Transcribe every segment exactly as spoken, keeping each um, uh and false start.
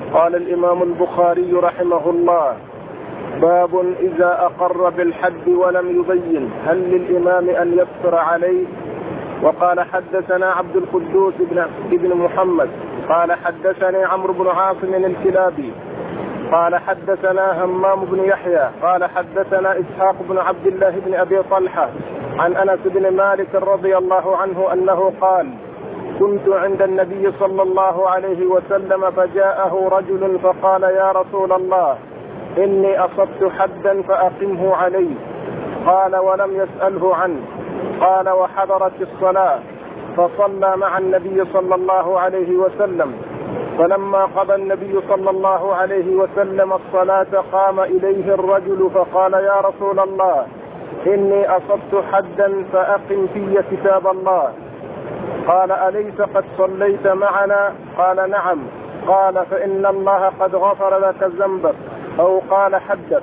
قال الإمام البخاري رحمه الله: باب إذا أقر بالحد ولم يبين هل للإمام أن يفطر عليه. وقال حدثنا عبد القدوس بن محمد قال حدثني عمرو بن عاصم الكلابي قال حدثنا همام بن يحيى قال حدثنا إسحاق بن عبد الله بن أبي طلحة عن أنس بن مالك رضي الله عنه أنه قال: كنت عند النبي صلى الله عليه وسلم فجاءه رجل فقال: يا رسول الله، إني أصبت حدا فأقمه علي. قال: ولم يسأله عنه. قال: وحضرت الصلاة فصلى مع النبي صلى الله عليه وسلم، فلما قضى النبي صلى الله عليه وسلم الصلاة قام إليه الرجل فقال: يا رسول الله، إني أصبت حدا فأقم في كتاب الله. قال: أليس قد صليت معنا؟ قال: نعم. قال: فإن الله قد غفر لك ذنبك، أو قال حدك.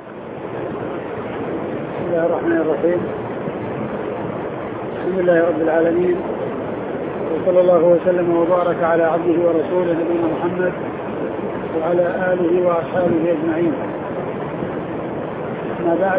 بسم الله الرحمن الرحيم. الحمد لله رب العالمين، وصلى الله وسلم وبارك على عبده ورسوله نبينا محمد وعلى آله وأصحابه أجمعين. ما بعد،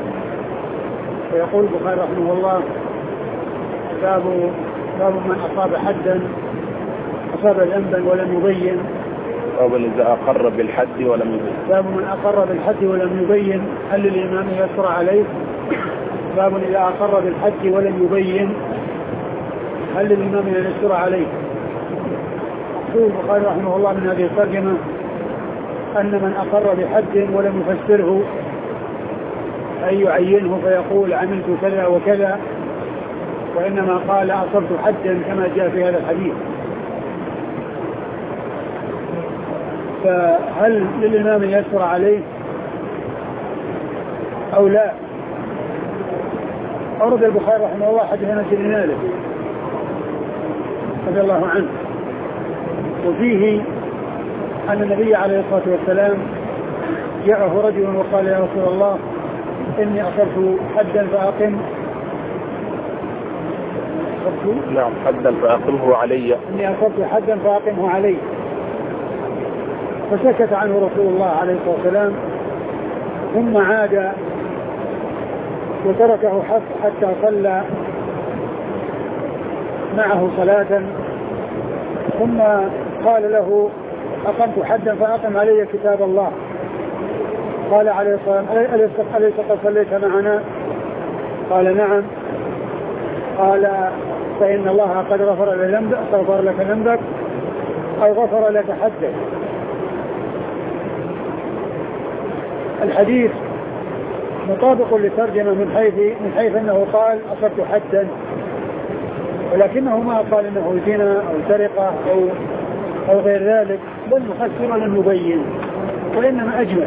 فيقول البخاري رحمه الله: باب باب من أصاب حدا أصاب ذنبا ولم يبين. باب إذا أقر بالحد ولم يبين. باب من أقر بالحد ولم يبين هل للإمام يسر عليه. باب إذا أقر بالحد ولم يبين هل للإمام يسر عليه. يقول البخاري رحمه الله من هذه الترجمة أن من أقر بحد ولم يفسره أي يعينه فيقول عملت كذا وكذا، وإنما قال أصبت حدا كما جاء في هذا الحديث، فهل للإمام يسر عليه أو لا؟ أورد البخاري رحمه الله حديث أنس بن مالك رضي الله عنه، وفيه أن النبي عليه الصلاة والسلام جاءه رجل وقال: يا رسول الله، إني أصبت حدا فأقم. نعم، حدا فأقمه علي. إني أصبت حدا فأقمه علي. فسكت عنه رسول الله عليه الصلاة والسلام، ثم عاد وتركه حتى صلى معه صلاة، ثم قال له: أقمت حدا فأقم علي كتاب الله. قال عليه الصلاة والسلام: أليس قد صليت معنا؟ قال: نعم. قال: فإن الله قد غفر لك ذنبك، أو غفر لك حدك. الحديث مطابق للترجمة من حيث من حيث أنه قال أصبت حدا، ولكنه ما قال إنه زنا أو سرقة أو أو غير ذلك، بل مفسر لم يبين، وإنما أجمل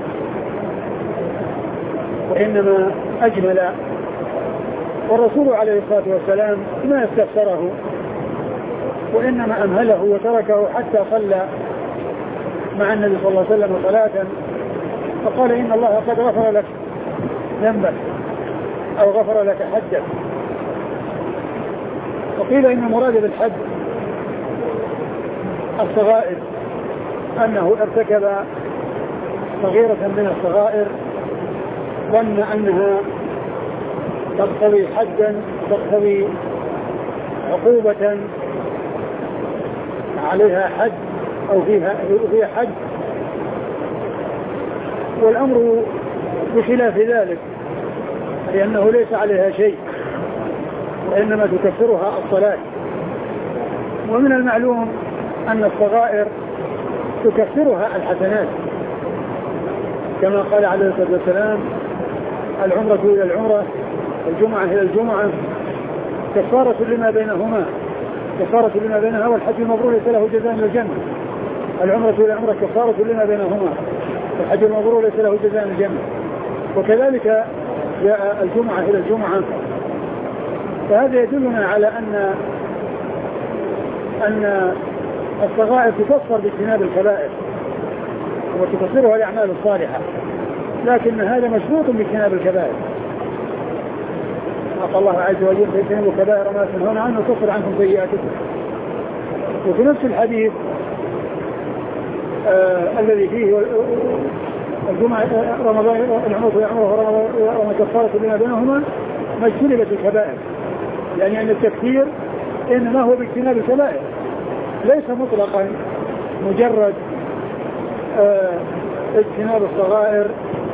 وإنما أجمل والرسول عليه الصلاة والسلام ما استفسره، وإنما أمهله وتركه حتى صلى مع النبي صلى الله عليه وسلم صلاة، فقال: إن الله قد غفر لك ذنبك، أو غفر لك حدك. وقيل إن المراد بالحد الصغائر، أنه ارتكب صغيرة من الصغائر ظن أنها تقتضي حدا، تقتضي عقوبة عليها حد أو فيها فيها حد، والأمر بخلاف ذلك، لأنه ليس عليها شيء، وإنما تكفرها الصلاة. ومن المعلوم أن الصغائر تكفرها الحسنات، كما قال عليه الصلاة والسلام: العمرة إلى العمرة، الجمعة إلى الجمعة، كفارة لما بينهما، كفارة لما بينها، والحج المبرور ليس له جزاء إلا الجنة. العمرة إلى العمرة كفارة لما بينهما، والحج المبرور ليس له جزاء إلا الجنة. وكذلك جاء الجمعة إلى الجمعة. فهذا يدلنا على أن أن الصغائر تكفر باجتناب الكبائر وتكفرها الأعمال الصالحة، لكن هذا مشروط باجتناب الكبائر. قال الله عز وجل: فاجتنبوا كبائر ما تنهون عنه وكفر عنكم سيئاتكم. وفي نفس الحديث آه الذي فيه الجمعة رمضان العمر ورمضان كفارة لما بينهما ما اجتنبت الكبائر، يعني أن التكفير إنما هو باجتناب الكبائر، ليس مطلقا مجرد آه اجتناب الصغائر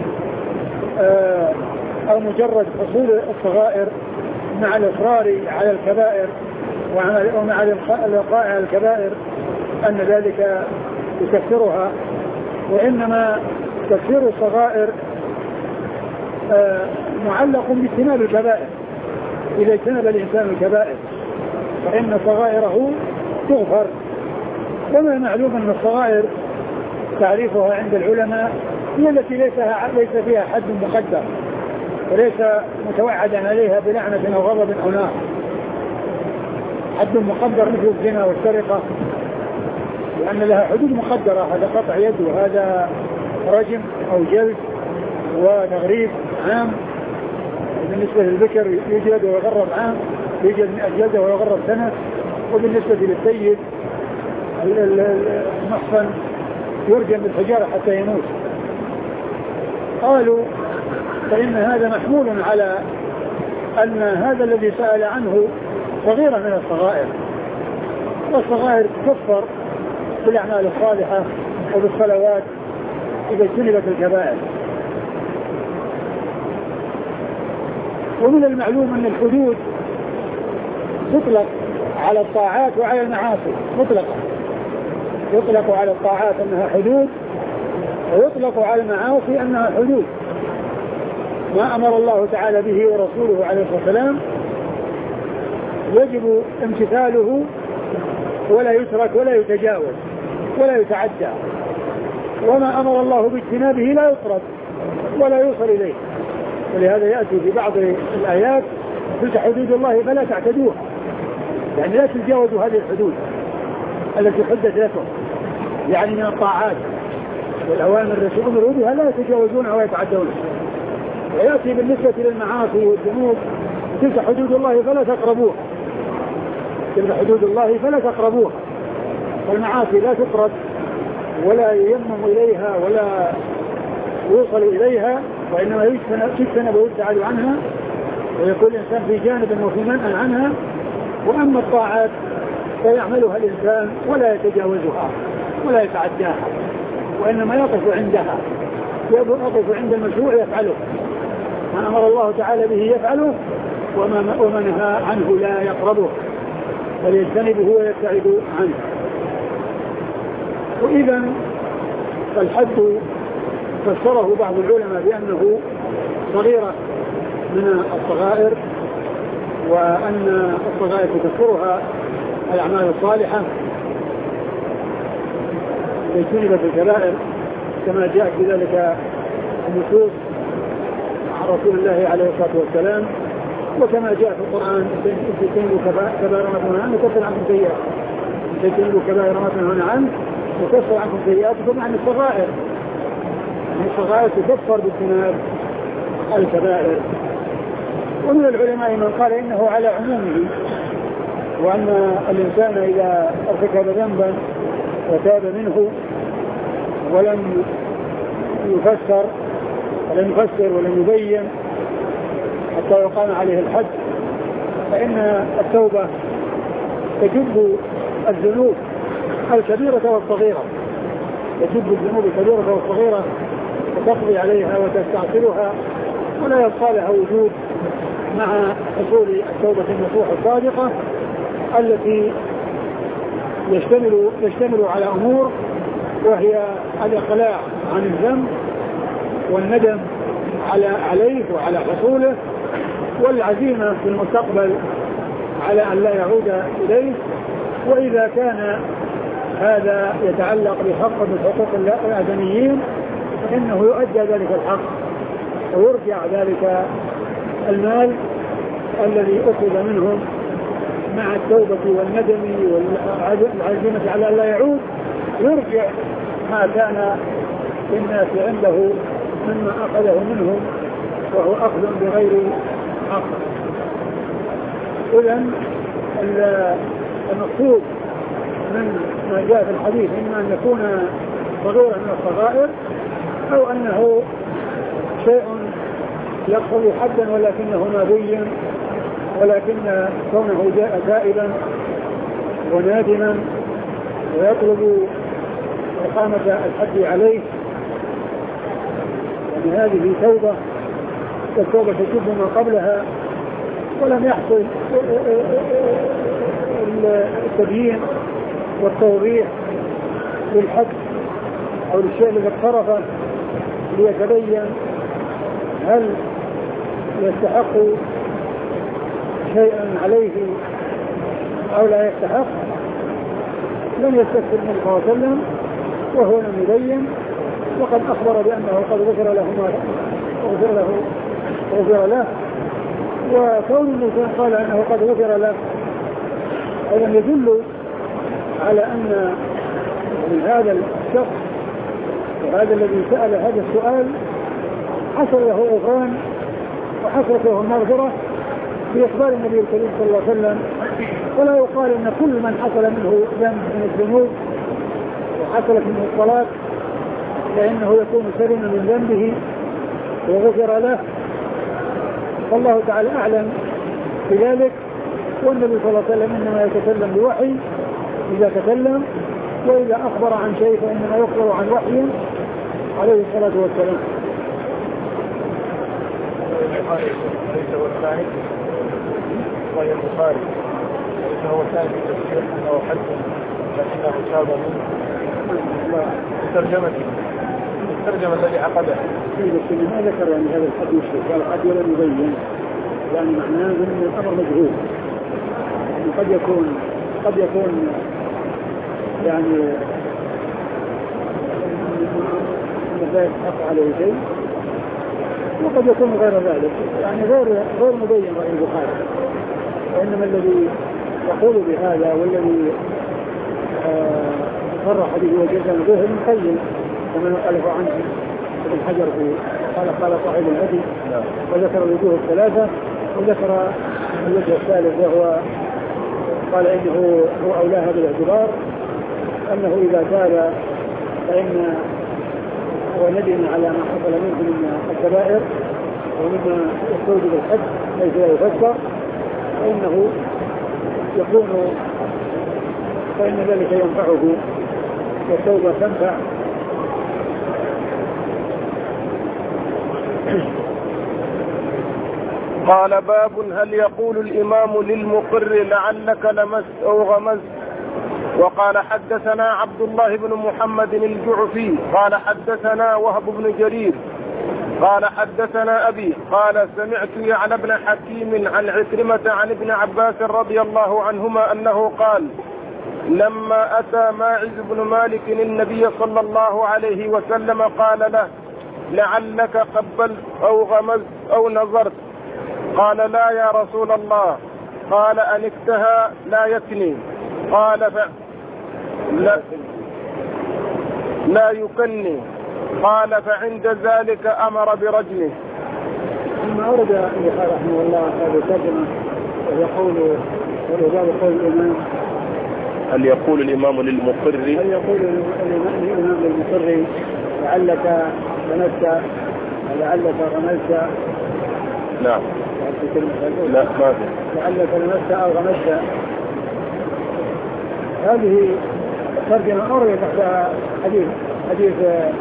آه أو مجرد حصول الصغائر مع الإصرار على الكبائر ومع الإلقاء على الكبائر أن ذلك يكفرها، وإنما تكفير الصغائر آه معلق باجتناب الكبائر. إذا اجتنب الإنسان الكبائر فإن صغائره تغفر. وما معلوم أن الصغائر تعريفها عند العلماء هي التي ليس ليس فيها حد مقدر وليس متوعدا عليها بلعنة أو غضب أو نار. حد مقدر مثل الزنا والسرقة لأن لها حدود مقدرة، هذا قطع يد وهذا رجم أو جلد وتغريب عام. بالنسبة للذكر يجلد ويغرب عام، يجلد مئة جلدة ويغرب سنة. وبالنسبة للسيد المحصن يرجم بالحجارة حتى يموت. قالوا فإن هذا محمول على أن هذا الذي سأل عنه صغيرة من الصغائر، والصغائر تكفر بالأعمال الصالحة وبالصلوات إذا اجتنبت الكبائر. ومن المعلوم أن الحدود تطلق على الطاعات وعلى المعاصي مطلقا، يطلق على الطاعات أنها حدود ويطلق على المعاصي أنها حدود. ما أمر الله تعالى به ورسوله عليه الصلاة والسلام يجب امتثاله ولا يترك ولا يتجاوز ولا يتعدى، وما أمر الله باجتنابه لا يطرد ولا يوصل إليه. ولهذا يأتي في بعض الآيات تلك حدود الله فلا تعتدوها، يعني لا تتجاوزوا هذه الحدود التي حدت لكم، يعني من الطاعات والأوامر التي أمروا بها لا يتجاوزونها ويتعدونها. ويأتي بالنسبة للمعاصي والذنوب تلك حدود الله فلا تقربوها، تلك حدود الله فلا تقربوها. والمعاصي لا تقرب ولا ييمم إليها ولا يوصل إليها، وإنما يجتنب ويبتعد عنها ويكون الإنسان في جانب وفي منأى عنها. وأما الطاعات فيعملها الإنسان ولا يتجاوزها ولا يتعداها، وإنما يقف عندها، يقف عند المشروع يفعله. ما أمر الله تعالى به يفعله، وما, وما نهى عنه لا يقربه بل يجتنبه ويبتعد عنه. وإذا فالحد فسره بعض العلماء بأنه صغيرة من الصغائر، وأن الصغائر تكفرها الأعمال الصالحة اجتنبت الكبائر، كما جاء في ذلك النصوص عن رسول الله عليه الصلاة والسلام، وكما جاء في القرآن تجتنبوا كبائر ما تنهون عنه نكفر عنكم سيئات، تجتنبوا كبائر ما تنهون عنه نكفر عنكم سيئاتكم. عن الصغائر، الصغائر تكفر باجتناب الكبائر. ومن العلماء من قال إنه على عمومه، وأن الإنسان إذا ارتكب ذنبا وتاب منه ولم يفسر ولم يفسر ولم يبين حتى يقام عليه الحد، فإن التوبة تجب الذنوب الكبيرة والصغيرة، تجب الذنوب الكبيرة والصغيرة وتقضي عليها وتستعصلها، ولا يبقى لها وجود مع حصول التوبة النصوح الصادقة التي يشتمل يشتمل على أمور، وهي الإقلاع عن الذنب والندم على عليه وعلى حصوله، والعزيمة في المستقبل على أن لا يعود إليه. وإذا كان هذا يتعلق بحق من حقوق الآدميين فإنه يؤدى ذلك الحق ويرجع ذلك المال الذي أخذ منهم مع التوبة والندم والعزيمة على أن لا يعود، يرجع ما كان الناس عنده مما أخذه منهم وهو أخذ بغير حق. إذن المقصود من ما جاء في الحديث إما أن يكون صغيرة من الصغائر أو أنه شيء يقتضي حدا ولكنه مابي، ولكن كونه جاء تائبا ونادما ويطلب إقامة الحد عليه، يعني هذه توبة والتوبة تجب ما قبلها، ولم يحصل التبيين والتوضيح للحد أو للشيء الذي اقترفه ليتبين هل يستحق شيئا عليه أو لا يستحق. لم يستكثر النبي صلى الله عليه وسلم وهو لم يبين، وقد أخبر بأنه قد غفر له ما غفر له غفر له وكون الإنسان قال أنه قد غفر له أيضا يدل على أن من هذا الشخص وهذا الذي سأل هذا السؤال حصل له غفران وحصلت له المغفرة بإخبار النبي الكريم صلى الله عليه وسلم. ولا يقال أن كل من حصل منه ذنب من الذنوب وحصلت منه الصلاة فإنه يكون سليما من ذنبه وغفر له، والله تعالى أعلم بذلك. والنبي صلى الله عليه وسلم إنما يتكلم بوحي إذا تكلم، وإذا أخبر عن شيء فإنما يخبر عن وحي عليه الصلاة والسلام. ليس هو الثاني وهي البخاري ليس هو الثاني في التفسير أنه حد لكنه شاب من ترجمته الترجمة الذي عقدها. ما ذكر يعني هذا الحديث قال قد ولم يبين، يعني معناه أن الأمر مجهول، يعني قد يكون قد يكون يعني لا يتحق عليه شيء، وقد يكون غير ذلك، يعني غير غير مبين رأي البخاري. وإنما الذي يقول بهذا والذي صرح به وجزم به ابن القيم كما نقله عنه ابن حجر في قال قال صاحب الهدي، وذكر الوجوه الثلاثة وذكر الوجه الثالث وهو قال إنه هو أولاها بالاعتبار أنه إذا تاب فإن وندم على ما حصل منه من الكبائر ومما يستوجب الحد ليس لا يفسر، فإنه يكون فإن ذلك ينفعه والتوبة تنفع. قال باب هل يقول الإمام للمقر لعلك لمست أو غمزت. وقال حدثنا عبد الله بن محمد الجعفي قال حدثنا وهب بن جرير قال حدثنا أبي قال سمعت يعلى بن حكيم عن عكرمة عن ابن عباس رضي الله عنهما أنه قال لما أتى ماعز بن مالك النبي صلى الله عليه وسلم قال له لعلك قبلت أو غمزت أو نظرت. قال لا يا رسول الله. قال أنكتها لا يكني. قال ف... لا... لا يكني. قال فعند ذلك أمر برجله. ثم أورد البخاري رحمه الله هذه الترجمة ويقول والإجابة قول الإمام هل يقول الإمام للمقر هل يقول الإمام للمقر لعلك غمزت لعلك غمزت. نعم لا ما في لعلك غمزت أو غمزت. هذه ترجمة أورد تحت حديث حديث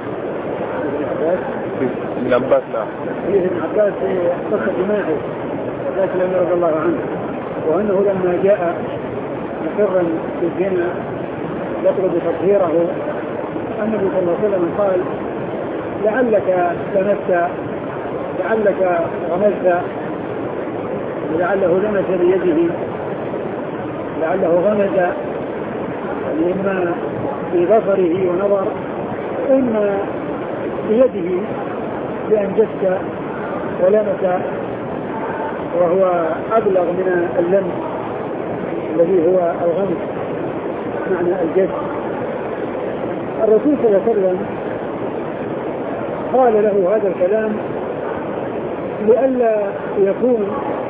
ابن عباس. نعم حديث ابن عباس في قصة ماعز لكن رضي الله عنه، وأنه لما جاء مقرا بالزنا يطلب تطهيره النبي صلى الله عليه وسلم قال لعلك لمست لعلك غمزت، لعله لمس بيده لعله غمز، إما ببصره ونظر إما بيده بأن جس ولمس، وهو أبلغ من اللمس الذي هو الغمز معنى الجس. الرسول صلى الله عليه وسلم قال له هذا الكلام لئلا يكون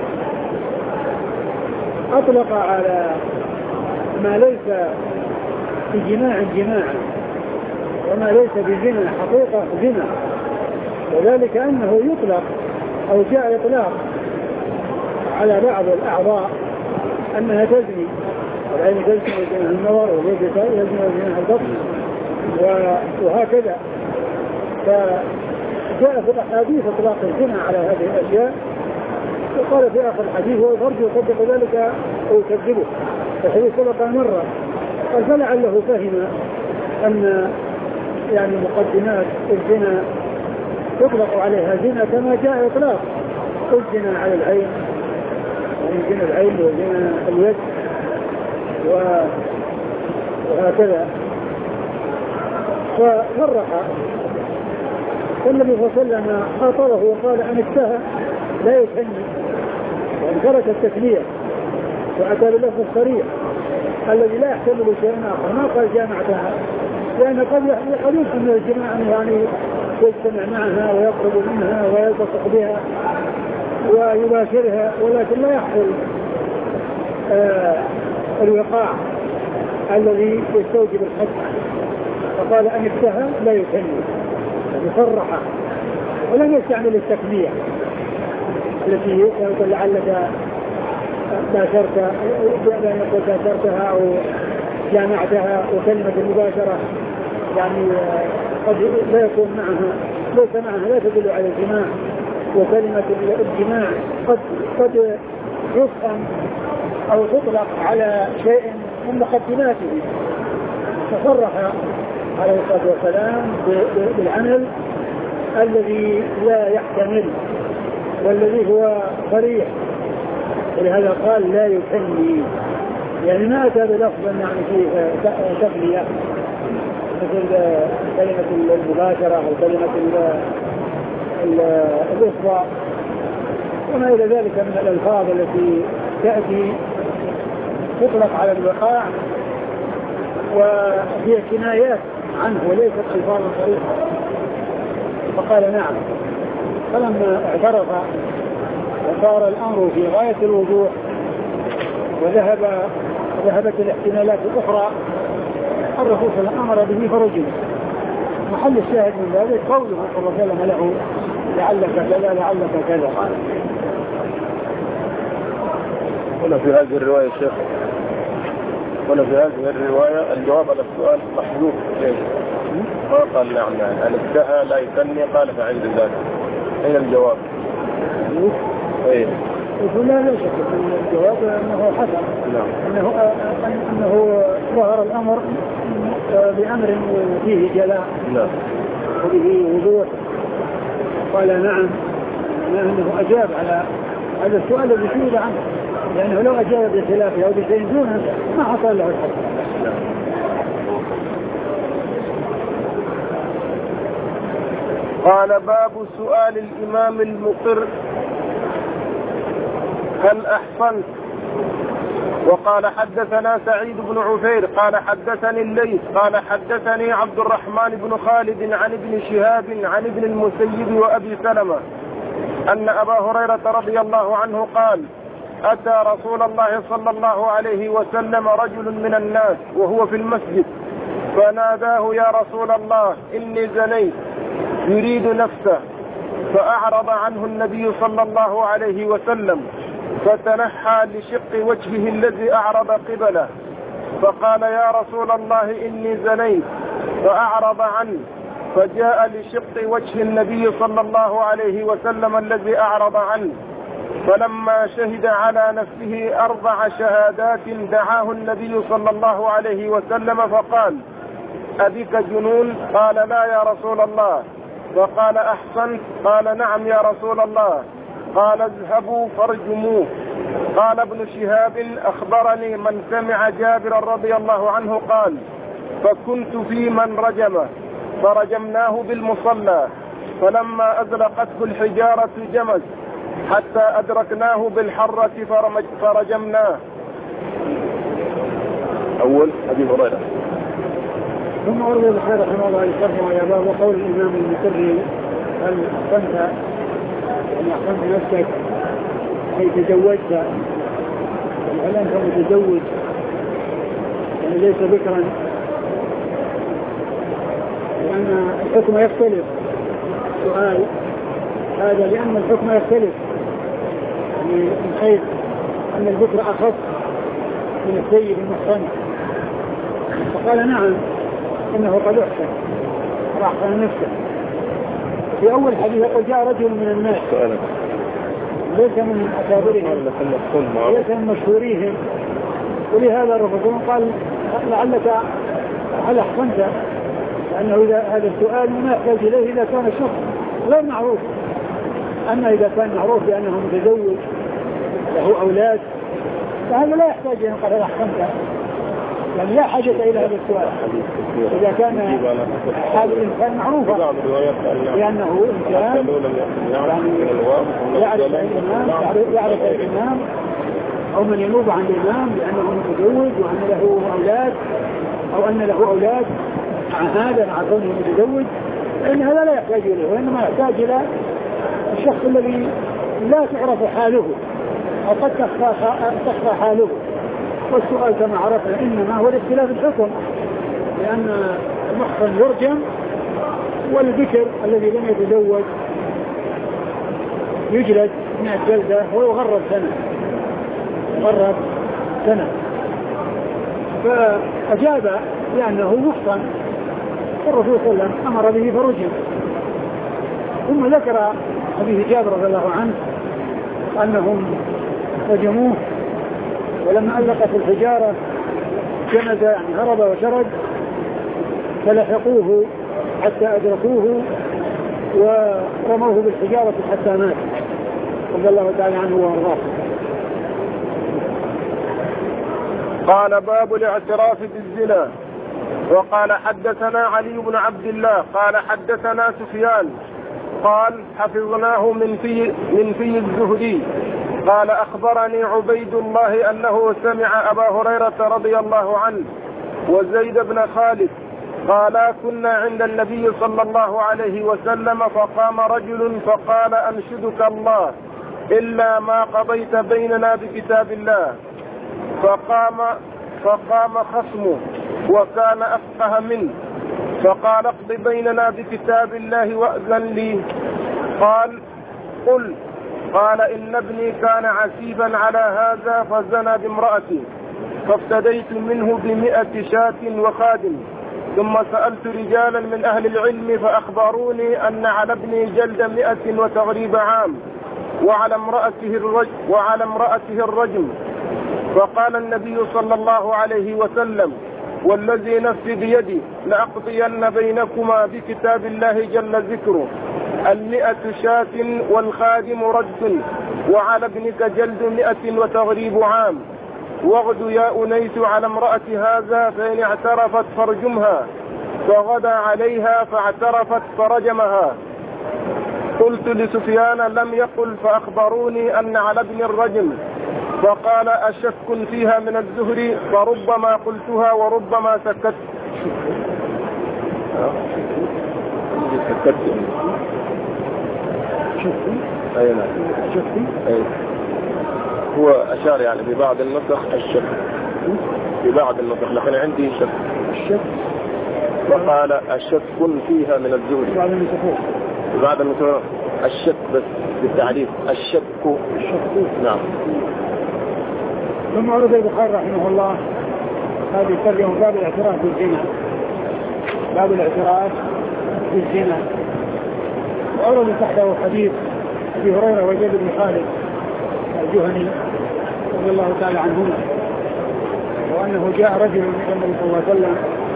أطلق على ما ليس بجماع جماعا، وما ليس بزنا حقيقة زنا، وذلك أنه يطلق أو جاء إطلاق على بعض الأعضاء أنها تزني، والعين تزني وزنها النظر، واليد تزني وزنها البطن وهكذا. فجاء في الأحاديث إطلاق الزنا على هذه الأشياء، وقال في آخر الحديث والفرج يصدق ذلك أو يكذبه، الحديث سبق مرة. قال فلعله فهم أن يعني مقدمات الزنا يطلق عليها زنا كما جاء إطلاق الزنا على العين، يعني زنا العين وزنا اليد وهكذا. ففرح النبي صلى الله عليه وسلم خاطره وقال أن اشتهى لا يثني، وأن ترك التثنية وأتى باللفظ الصريح الذي لا يحتمل شيئا آخر، ما قال جامعتها، لأن قد يحدث أن الجماعة يعني يجتمع معها ويقرب منها ويلتصق بها ويباشرها، ولكن لا يحصل آه الوقاع الذي يستوجب الحد. فقال أن اشتهى لا يثني، يصرح ولم يستعمل التكبير التي يقول لعلك باشرت بأن يقول باشرتها أو جامعتها، وكلمة المباشرة يعني قد لا يكون معها ليس معها لا تدل على الجماع، وكلمة الجماع قد قد يفهم أو تطلق على شيء من مقدماته. فصرح عليه الصلاة والسلام بالعمل الذي لا يحتمل والذي هو صريح، ولهذا قال لا يثني، يعني ما أتى بلفظا يعني فيه تثنية مثل كلمة المباشرة أو كلمة الإصبع وما إلى ذلك من الألفاظ التي تأتي تطلق على الوقاع وهي كنايات عنه وليست ألفاظ صريحة. فقال نعم. فلما اعترف وصار الأمر في غاية الوضوح وذهب ذهبت الاحتمالات الأخرى، الرسول صلى الله عليه وسلم أمر به فرجم. محل الشاهد من ذلك قوله صلى الله عليه وسلم له لعلك كذا لعلك كذا. هنا في هذه الرواية الشيخ هنا في هذه الرواية الجواب على السؤال محذوف، ما قال نعم يعني أن اشتهى لا يثني، قال فعند ذلك. أين الجواب؟ ايه لا لا شك ان الجواب انه حسن، انه انه ظهر الامر بامر فيه جلاء وفيه وضوح. قال نعم، لانه اجاب على هذا السؤال الذي سئل عنه، لانه لو اجاب بخلافه او بشيء دونه ما حصل له الحق. قال باب سؤال الإمام المقر هل أحسنت؟ وقال حدثنا سعيد بن عفير قال حدثني الليث قال حدثني عبد الرحمن بن خالد عن ابن شهاب عن ابن المسيب وأبي سلمة أن أبا هريرة رضي الله عنه قال أتى رسول الله صلى الله عليه وسلم رجل من الناس وهو في المسجد فناداه يا رسول الله إني زنيت، يريد نفسه، فأعرض عنه النبي صلى الله عليه وسلم فتنحى لشق وجهه الذي أعرض قبله، فقال يا رسول الله إني زنيت، فأعرض عنه، فجاء لشق وجه النبي صلى الله عليه وسلم الذي أعرض عنه، فلما شهد على نفسه أربع شهادات دعاه النبي صلى الله عليه وسلم فقال أبك جنون؟ قال لا يا رسول الله. فقال أحسنت؟ قال نعم يا رسول الله. قال اذهبوا فارجموه. قال ابن شهاب أخبرني من سمع جابر رضي الله عنه قال فكنت في من رجمه فرجمناه بالمصلى، فلما أزلقته الحجارة جمز حتى أدركناه بالحرة فرجمناه. أول أبي هريرة. ثم أرضي بخير رحمه الله يشرحه يا باب قول الإمام المسري هل أحسنت أن أحسنت نفسك أي تزوجت، هل أنت متزوج يعني ليس بكرا، الحكم يختلف. سؤال هذا لأن الحكم يختلف من حيث أن البكر أخف من السيد المحصن. فقال نعم إنه قد أحسن رأحسن نفسه. في أول حديث قد جاء رجل من الناس ليس من أكابرهم ليس من مشهوريهم، ولهذا الرسول قال لعلك هل أحسنت، لأنه إذا هذا السؤال ما يحتاج إليه إذا كان الشخص غير معروف. أما إذا كان معروف بأنه متزوج له أولاد فهذا لا يحتاج أن قال هل أحسنت، يعني لا حاجة إلى هذا السؤال إذا كان حال الإنسان معروفة لأنه إنسان يعرف الإمام يعرف الإمام أو من ينوب عن الإمام لأنه متزوج وأن له أولاد أو أن له أولاد مع هذا مع كونه متزوج، فإن هذا لا يحتاج إليه، وإنما يحتاج إلى الشخص الذي لا تعرف حاله أو قد تخفى حاله. والسؤال كما عرفنا إنما هو الاختلاف الحكم، لأن المحصن يرجم والبكر الذي لم يتزوج يجلد مئة جلدة ويغرب سنة يغرب سنة. فأجاب لأنه محصن الرسول صلى الله عليه وسلم أمر به فرجم. ثم ذكر حديث جابر رضي الله عنه أنهم رجموه ولما ألقت الحجارة جمد يعني هرب وشرد فلحقوه حتى أدركوه ورموه بالحجارة حتى مات رضي الله تعالى عنه وارضاه. قال باب الاعتراف بالزنا. وقال حدثنا علي بن عبد الله قال حدثنا سفيان قال حفظناه من في من في الزهري قال أخبرني عبيد الله أنه سمع أبا هريرة رضي الله عنه وزيد بن خالد قال كنا عند النبي صلى الله عليه وسلم فقام رجل فقال أنشدك الله إلا ما قضيت بيننا بكتاب الله. فقام فقام خصمه وكان أفقه منه فقال اقض بيننا بكتاب الله وأذن لي. قال قل. قال إن ابني كان عسيبا على هذا فزنى بامرأتي فافتديت منه بمئة شاة وخادم. ثم سألت رجالا من أهل العلم فأخبروني أن على ابني جلد مئة وتغريب عام وعلى امرأته الرجم, وعلى امرأته الرجم. فقال النبي صلى الله عليه وسلم والذي نفسي بيدي لأقضين بينكما بكتاب الله جل ذكره المئة شاة والخادم رد وعلى ابنك جلد مئة وتغريب عام. واغد يا أنيس على امرأة هذا فإن اعترفت فرجمها. فغدا عليها فاعترفت فرجمها. قلت لسفيان لم يقل فأخبروني أن على ابن الرجم. فقال أشك فيها من الزهري فربما قلتها وربما سكت. سكت أي نعم أي هو أشار يعني في بعض النسخ الشك في بعض النسخ لكن عندي شك الشك وقال أشك فيها من الزهري في بعض النسخ الشك بس بالتعريف الشك الشك نعم. ثم أورد البخاري رحمه الله هذه الترجمة باب الاعتراف بالزنا باب الاعتراف بالزنا. وأورد تحته حديث أبي هريرة وزيد بن خالد الجهني رضي الله تعالى عنهما وأنه جاء رجل إلى النبي صلى الله عليه وسلم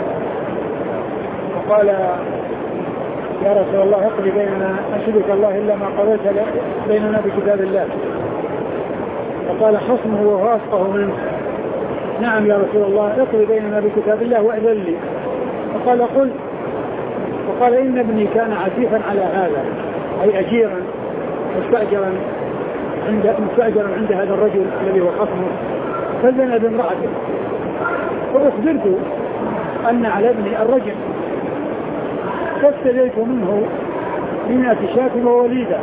وقال يا رسول الله اقضي بيننا أنشدك الله إلا ما قضيت بيننا بكتاب الله. فقال خصمه وهو أفقه منه نعم يا رسول الله اقضي بيننا بكتاب الله وأذن لي. فقال قل. وقال إن ابني كان عسيفا على هذا أي أجيرا مستأجرا عند مستأجرا عند هذا الرجل الذي هو خصمه فزنى بامرأته. فأخبرت أن على ابني الرجل فافتديت منه مئة شاة ووليدة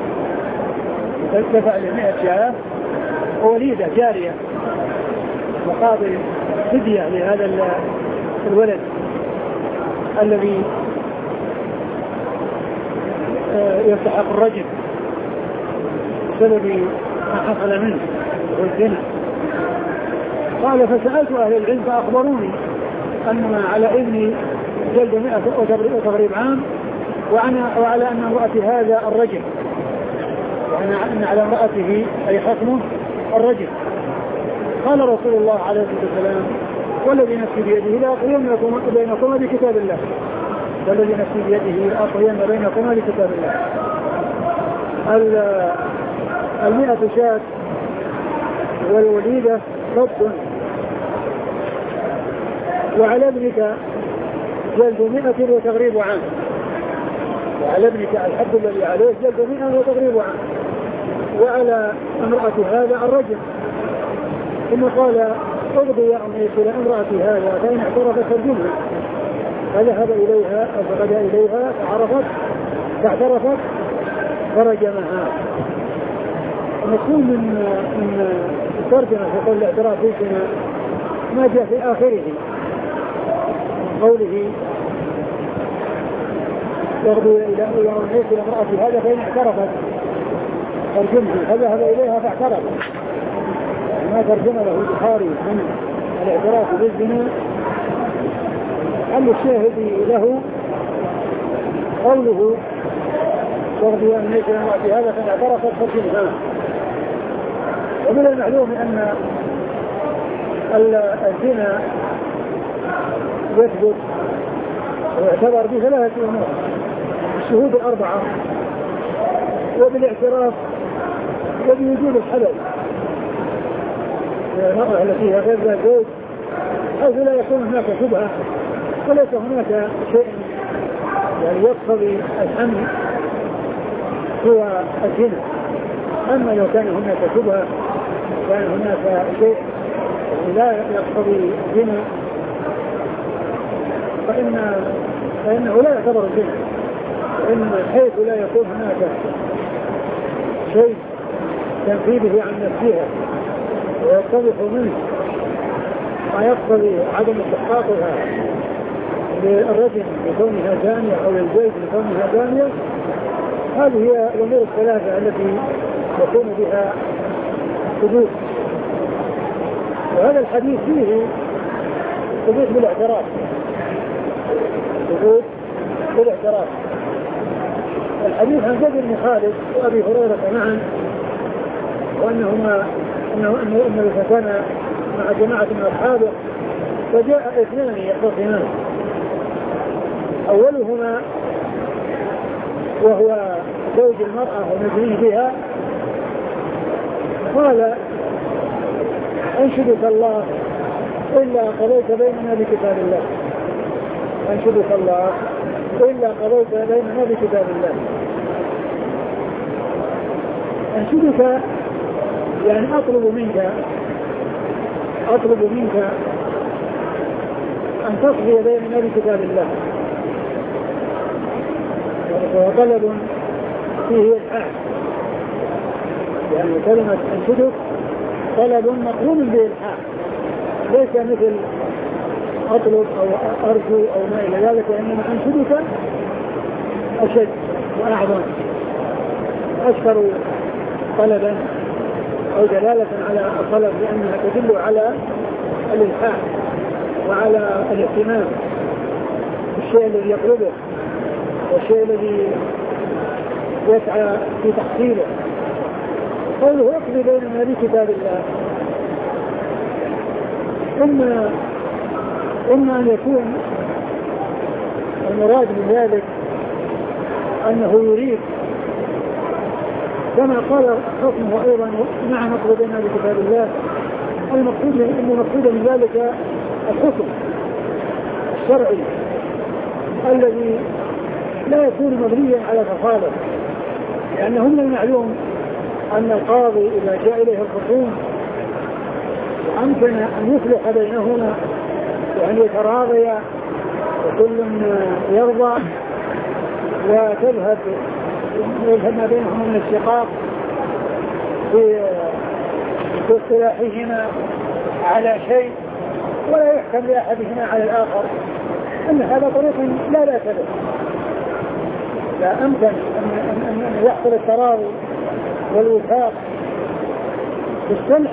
فدفع لمئة شاة ووليدة جارية مقابل فدية لهذا الولد الذي يستحق الرجم بسبب ما حصل منه والزنا. قال فسألت أهل العلم فأخبروني أن على ابني جلد مئة وتغريب عام وعلى أن امرأة هذا الرجم، وأن أن على امرأته أي خصمه الرجم. قال رسول الله عليه الصلاة والسلام والذي نفسي بيده لأقضين بينكما بكتاب الله، والذي نفسي بيده لأقضين بينكما بكتاب الله. المئة شاة والوليدة رد، وعلى ابنك جلد مئة وتغريب عام، وعلى ابنك الحد الذي عليه جلد مئة وتغريب عام، وعلى امرأة هذا الرجل. ثم قال اغضي يا أمي إلى امرأة هذا فإن اعترفت فارجمها. فذهب إليها أو فغدا إليها فعرفت فاعترفت فرجمها. المقصود من من الترجمة في قول الاعتراف بالزنا ما جاء في آخره قوله يغضي إلى أمي إلى امرأة هذا فإن اعترفت فارجمها. فذهب إليها فاعترفت. ما ترجم له البخاري عن الاعتراف بالزنا أن الشاهد له قوله يغضي أن يجري امرأة هذا فإن اعترفت فارجمها. ومن المعلوم أن الزنا يثبت ويعتبر بثلاثة أمور: الشهود الأربعة، وبالاعتراف، وبوجود الحلال المرأة التي هي غير ذات زوج، حيث لا يكون هناك شبهة وليس هناك شيء يعني يقتضي الحمل هو الزنا. أما لو كان هناك شبهة كان هناك شيء لا يقتضي الزنا فإن فإنه لا يعتبر الزنا، إن حيث لا يكون هناك شيء تنفيذه عن نفسها ويتضح منه ما يقتضي عدم استحقاقها للرجل لكونها زانية أو للزوج لكونها زانية. هذه هي الأمور الثلاثة التي يكون بها ثبوت. وهذا الحديث فيه ثبوت بالاعتراف، ثبوت بالاعتراف. الحديث عن زيد بن خالد وأبي هريرة معا وأنهما أنه أنه كان مع جماعة من أصحابه فجاء اثنان يختصمان، أولهما وهو زوج المرأة ومدنيه بها قال أنشدك الله إلا قضيت بيننا بكتاب الله، أنشدك الله إلا قضيت بيننا بكتاب الله. أنشدك يعني أطلب منك أطلب منك أن تصغي بيننا بكتاب الله. وهو طلب فيه إلحاح، يعني كلمة أنشدك طلب مقرون بإلحاح، ليس مثل أطلب أو أرجو أو ما إلى ذلك، وإنما أنشدك أشد وأعظم أشكر طلبا أو دلالة على الطلب، لأنها تدل على الإلحاح وعلى الاهتمام بالشيء الذي يطلبه والشيء الذي يسعى في تحصيله. قوله اقضي بيننا بكتاب الله، إما إما أن يكون المراد من ذلك أنه يريد كما قال حكمه أيضا مع نقض بيننا بكتاب الله، المقصود إن المقصود من ذلك الحكم الشرعي الذي لا يكون مبنيا على تفاضل، لأنه من المعلوم أن القاضي إذا جاء إليه الخصوم أمكن أن يصلح بينهما وأن يتراضيا وكل يرضى وتذهب يذهب ما بينهما من الشقاق في اصطلاحهما على شيء ولا يحكم لأحدهما على الآخر، أن هذا طريق لا لا تبع. لا أمكن أن يحصل التراضي والوفاق بالصلح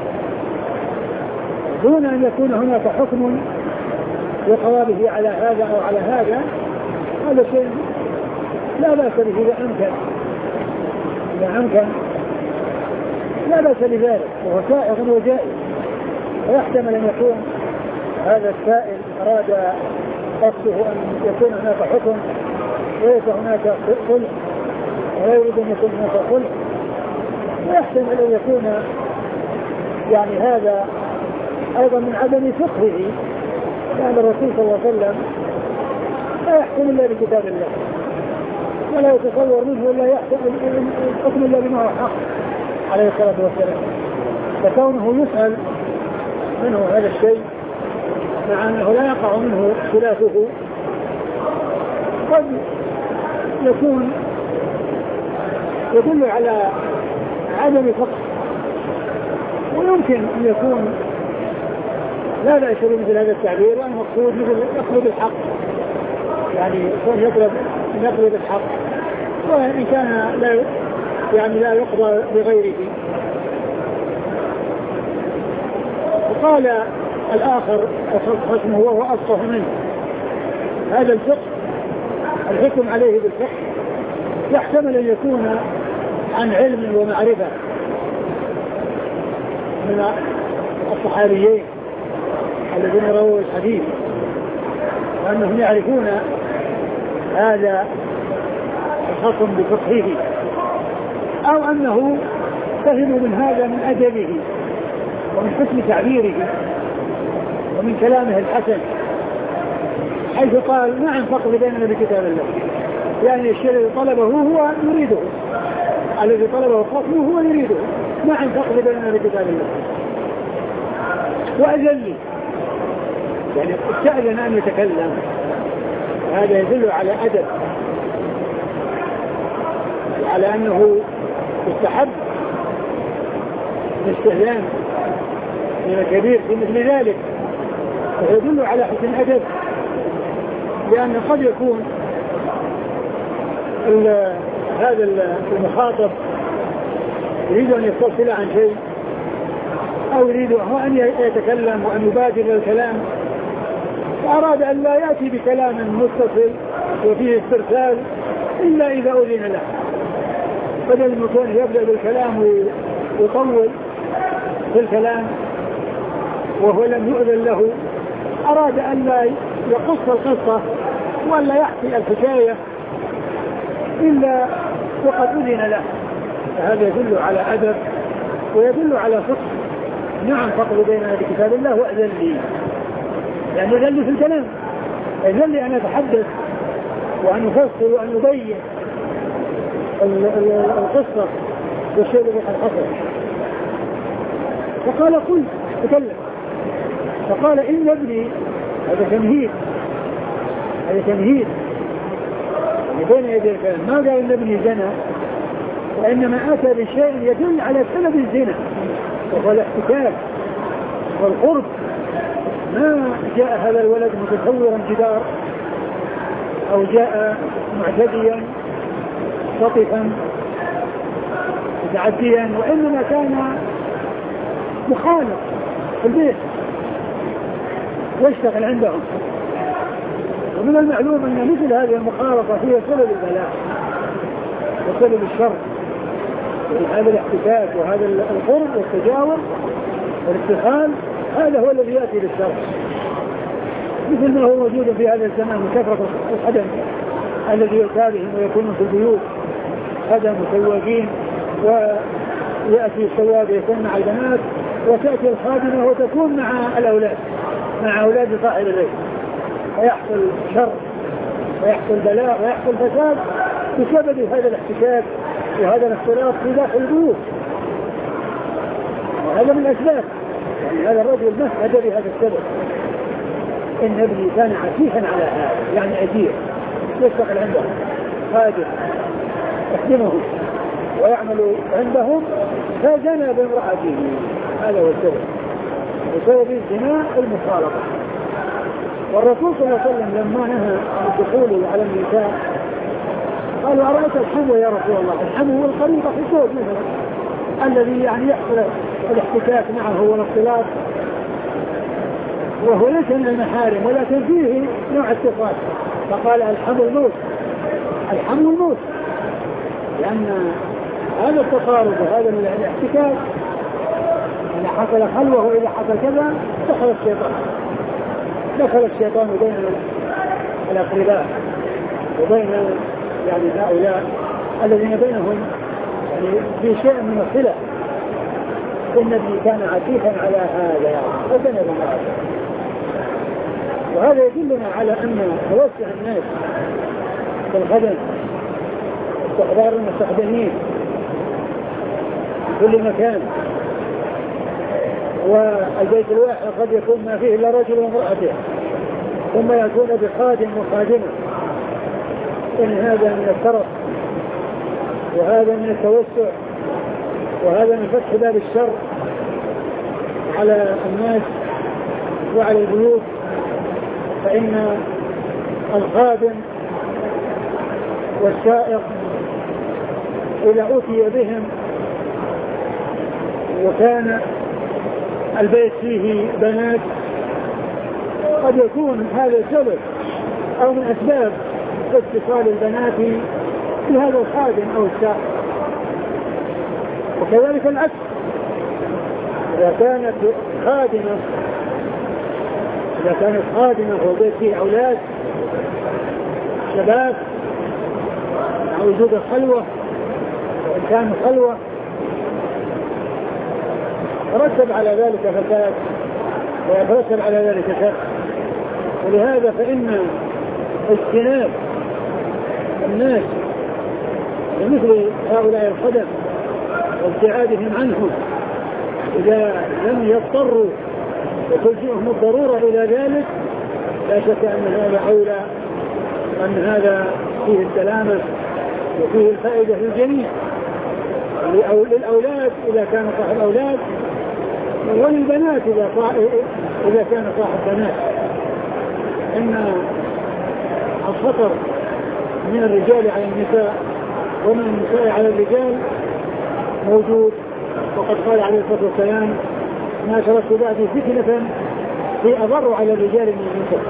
دون أن يكون هناك حكم يقضى به على هذا أو على هذا. هذا شيء لا بأس به إذا أمكن إذا أمكن لا بأس بذلك، وهو سائغ وجائز. ويحتمل أن يكون هذا السائل أراد قصده أن يكون هناك حكم وليس هناك صلح، ولا يريد أن يكون هناك صلح. ويحتمل أن يكون يعني هذا أيضا من عدم فقهه، لأن الرسول صلى الله عليه وسلم لا يحكم إلا بكتاب الله، ولا يتصور منه إلا يحكم الحكم إلا بما هو حق عليه الصلاة والسلام. فكونه يسأل منه هذا الشيء مع أنه لا يقع منه خلافه قد يكون يدل على عدم فقه، ويمكن أن يكون لا بأس بمثل هذا التعبير، والمقصود مثل يطلب الحق، يعني يكون يطلب يطلب الحق، وإن كان لا يعني لا يقضى بغيره. وقال الآخر خصمه وهو أفقه منه، هذا الفقه الحكم عليه بالفقه يحتمل أن يكون عن علم ومعرفة من الصحابيين الذين رووا الحديث، وأنهم يعرفون هذا الخصم بفقهه، أو أنه فهموا من هذا من أدبه ومن حسن تعبيره ومن كلامه الحسن، حيث قال ما انفق بيننا بكتاب الله، يعني الشيء الذي طلبه هو يريده، الذي طلبه خصمه هو يريده، ما انفق بيننا بكتاب الله. وأذن لي يعني استأذن أن يتكلم، هذا يدل على أدب وعلى أنه يستحب الاستئذان من الكبير في مثل ذلك، ويدل على حسن أدب، لأن قد يكون هذا المخاطب يريد أن يستفصل عن شيء، أو يريد هو أن يتكلم وأن يبادر الكلام، فأراد أن لا يأتي بكلام متصل وفيه استرسال إلا إذا أذن له، بدل من كونه يبدأ بالكلام ويطول في الكلام وهو لم يؤذن له، أراد أن لا يقص القصة ولا يحكي الحكاية إلا وقد أذن له. فهذا يدل على أدب ويدل على فقه. نعم فقه بيننا بكتاب الله وأذن لي، يعني أذن لي في الكلام، أذن لي أن أتحدث وأن أفصل وأن أبين القصة والشيء الذي قد حصل. فقال قل تكلم، فقال إن ابني، هذا تمهيد، هذا تمهيد بين يدي الكلام، ما قال إن ابني زنا، وإنما أتى بشيء يدل على سبب الزنا وهو الاحتكاك والقرب. ما جاء هذا الولد متصورا جدار أو جاء معتديا سطفا متعديا، وإنما كان مخالف في البيت ويشتغل عندهم. ومن المعلوم أن مثل هذه المخالطة هي سبب البلاء وسبب الشر، هذا الاحتكاك وهذا القرب والتجاور والاتخاذ، هذا هو الذي يأتي بالشر، مثل ما هو موجود في هذا الزمان من كثرة الخدم الذي يؤتى بهم ويكونون في البيوت خدم وسواقين، ويأتي السواق يكون مع البنات وتأتي الخادمة وتكون مع الأولاد مع أولاد صاحب البيت، ويحصل شر ويحصل بلاء ويحصل فساد بسبب هذا الاحتكاك وهذا الاختلاط في داخل البيوت. وهذا من الأسباب، يعني هذا الرجل ما هدى بهذا السبب. إن ابني كان عفيفا على هذا، يعني أجير يشتغل عندهم خادم يخدمهم ويعمل عندهم، فزنى بامرأته، هذا هو السبب، وسبب الزنا المخالطة. والرسول صلى الله عليه وسلم لما نهى عن الدخول على النساء قالوا أرأيت الحمو يا رسول الله؟ الحمو هو الخريطة في الصوت مثلا الذي يعني يحصل الاحتكاك معه والاختلاط، وهو ليس من المحارم ولكن فيه نوع اتصال. فقال الحمو الموت، الحمو الموت، لأن هذا التقارب وهذا الاحتكاك إذا حصل خلوه وإذا حصل كذا دخل الشيطان، دخل الشيطان بين الأقرباء وبين يعني هؤلاء الذين بينهم يعني في شيء من الصلة. النبي كان عكيفا على هذا يعني وبنى هذا، وهذا يدلنا على أن توسع الناس في الخدم، استحضار المستخدمين في كل مكان، والبيت الواحد قد يكون ما فيه إلا رجل وامرأته ثم يكون بخادم وخادمة، إن هذا من الترف وهذا من التوسع وهذا من فتح باب الشر على الناس وعلى البيوت. فإن الخادم والسائق إذا أتي بهم وكان البيت فيه بنات قد يكون هذا سبب أو من أسباب اتصال البنات بهذا الخادم أو السائق. وكذلك العكس، إذا كانت خادمة إذا كانت خادمة والبيت فيه أولاد شباب مع وجود الخلوة وإن كان خلوة ترتب على ذلك فساد ويترتب على ذلك شر. ولهذا فإن اجتناب الناس مثل هؤلاء الخدم وابتعادهم عنهم إذا لم يضطروا وتلجئهم الضرورة إلى ذلك لا شك أن هذا أولى، أن هذا فيه السلامة وفيه الفائدة للجميع، للأولاد إذا كان صاحب أولاد وللبنات إذا إذا كان صاحب بنات. إن الخطر من الرجال على النساء ومن النساء على الرجال موجود، وقد قال عليه الصلاة والسلام ما تركت بعدي فتنة هي أضر على الرجال من النساء.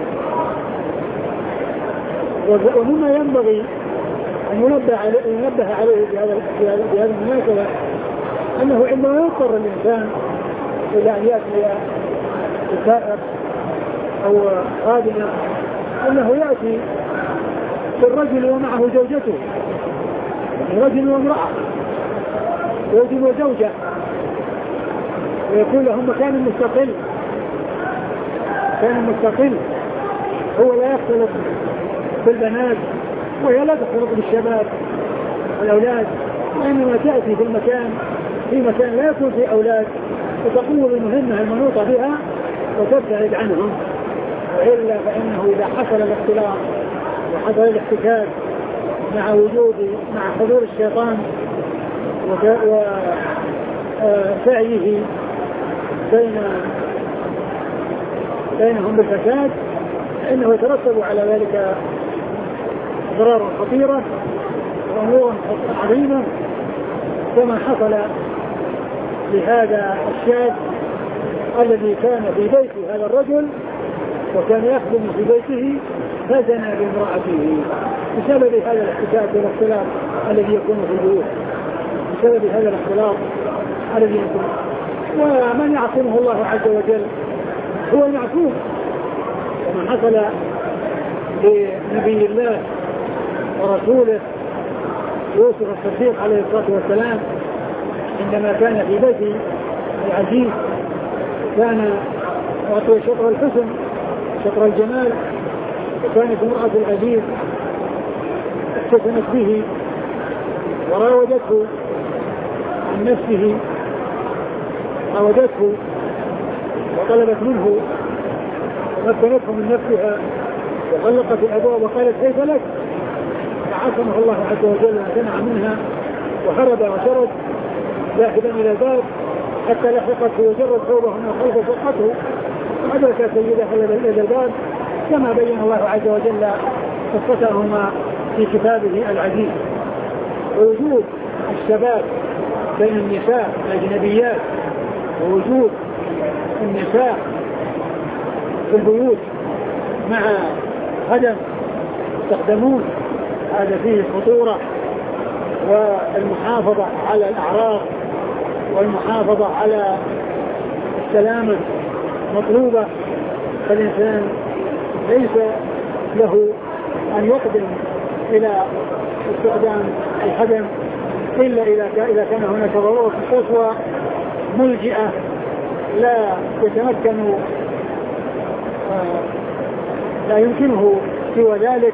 ومما ينبغي أن ينبه عليه, ينبه عليه في هذه المناسبة أنه عندما يضطر الإنسان إلى أن يأتي بسائق أو خادمة أنه يأتي بالرجل ومعه زوجته، رجل وامرأة، رجل وزوجة، ويكون لهم مكان مستقل، مكان مستقل هو لا يختلط بالبنات وهي لا تختلط بالشباب والأولاد، وإنما تأتي في المكان في مكان لا يكون فيه أولاد وتقوم بمهمة المنوطة بها وتبتعد عنهم. وإلا فإنه إذا حصل الاختلاط وحصل الاحتكاك مع وجود مع حضور الشيطان وسعيه بين بينهم بالفساد فإنه يترتب على ذلك أضرار خطيرة وأمور عظيمة، كما حصل لهذا الشاب الذي كان في بيت هذا الرجل وكان يخدم في بيته فزنى بامرأته بسبب هذا الاحتكاك والاختلاط الذي يكون في البيوت، بسبب هذا الاختلاط الذي يكون. ومن يعصمه الله عز وجل هو المعصوم، وما حصل لنبي الله ورسوله يوسف الصديق عليه الصلاة والسلام عندما كان في بيت العزيز كان يعطي شطر الحسن شطر الجمال، وكانت امرأة العزيز افتتنت به وراودته عن نفسه، راودته وطلبت منه ومكنته من نفسها وغلقت الابواب وقالت كيف لك، فعصمه الله عز وجل وامتنع منها وهرب وشرد ذاهبا الى الباب حتى لحقته وجرت ثوبه من خلف شقته وادرك سيده الى الباب كما بين الله عز وجل قصتهما في كتابه العزيز. ووجود الشباب بين النساء الأجنبيات ووجود النساء في البيوت مع خدم يستخدمون هذا فيه خطورة. والمحافظة على الأعراض والمحافظة على السلامة مطلوبة. فالإنسان ليس له أن يقدم إلى استخدام الخدم إلا إذا كان هناك ضرورة قصوى ملجئة لا يتمكن لا يمكنه سوى ذلك،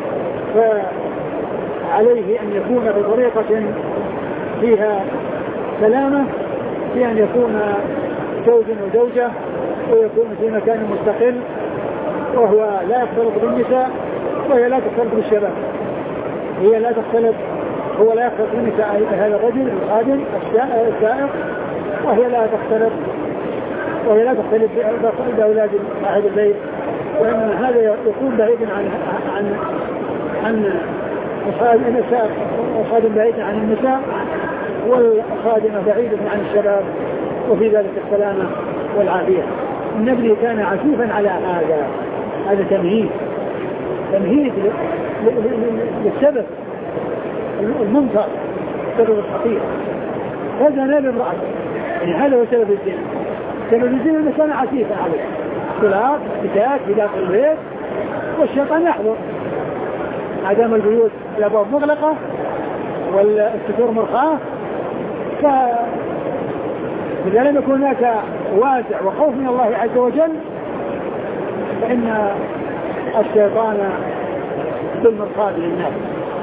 فعليه أن يكون بطريقة فيها سلامة، في أن يكون زوج وزوجة ويكون في مكان مستقل، وهو لا يختلط بالنساء وهي لا تختلط بالشباب، هي لا تختلط هو لا يختلط بالنساء هذا الرجل الخادم السائق، وهي لا تختلط وهي لا تختلط بأولاد أحد البيت، وإنما هذا يكون بعيدا عن عن عن النساء، الخادم بعيدا عن النساء والخادمة بعيدا عن الشباب، وفي ذلك السلامة والعافية. النبي كان عسوفا على هذا، هذا تمهيد تمهيد للسبب المنكر، السبب الخطير. هذا نال امرأة، يعني هذا هو سبب الزنا. سبب الزنا أنه كان عسيفا عليه، اختلاط بتاك في داخل البيت، والشيطان يحضر عدم البيوت الأبواب مغلقة والستور مرخاة. فإذا لم يكن هناك واسع وخوف من الله عز وجل فإن الشيطان بالمرصاد للناس.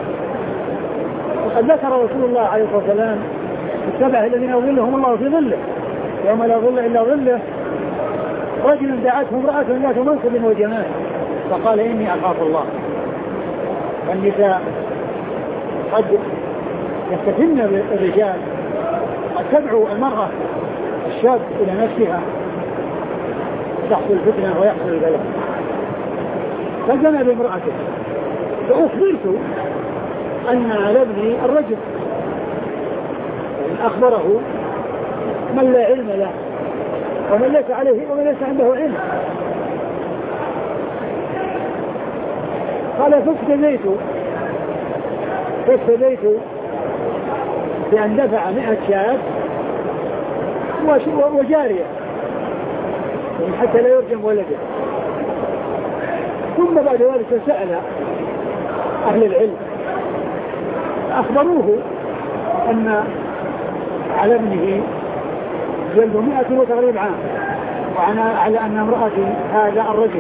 وقد ذكر رسول الله عليه الصلاة والسلام السبع الذين يظلهم الله في ظله يوم لا ظل إلا ظله، رجل دعته امرأة ذات منصب وجمال فقال إني أخاف الله. والنساء قد يفتتن الرجال، قد تدعو المرأة الشاب إلى نفسها تحصل الفتنة ويحصل البلاء. فزنى بامرأته، فأخبرت أن على ابني الرجل، يعني أخبره من لا علم له ومن ليس عليه ومن ليس عنده علم. قال فافتديت فافتديت بأن دفع مئة شاب وجارية حتى لا يرجم ولده. ثم بعد ذلك سأل أهل العلم أخبروه أن على ابنه جلد مئة وتغريب عام، وأنا على أن امرأتي هذا الرجل.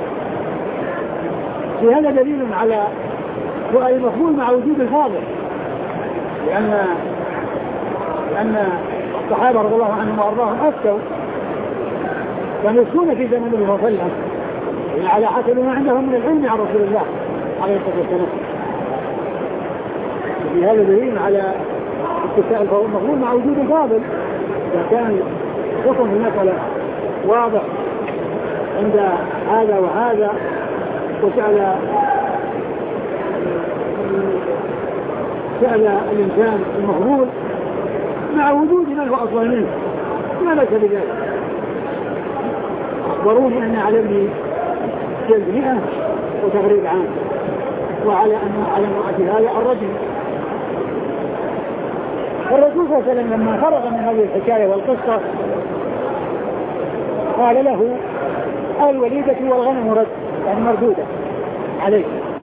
في هذا دليل على سؤال المقبول مع وجود الفاضل، لأن لأن الصحابة رضي الله عنهم وأرضاهم أفتوا كانوا يفتون في زمن النبي صلى الله عليه وسلم يعني على حسب ما عندهم من العلم عن رسول الله عليه الصلاة والسلام. في هذا دليل على استفتاء المقبول مع وجود الفاضل. إذا كان حكم المسألة واضح عند هذا وهذا وسأل سأل الإنسان المقبول مع وجود من هو أفضل منه ما ليس بذلك. أخبروني أن على ابني جلد مئة وتغريب عام، وعلى أن على امرأة هذا الرجل. فالرسول صلى الله عليه وسلم لما فرغ من هذه الحكاية والقصة قال له الوليدة والغنم رد يعني مردودة عليه.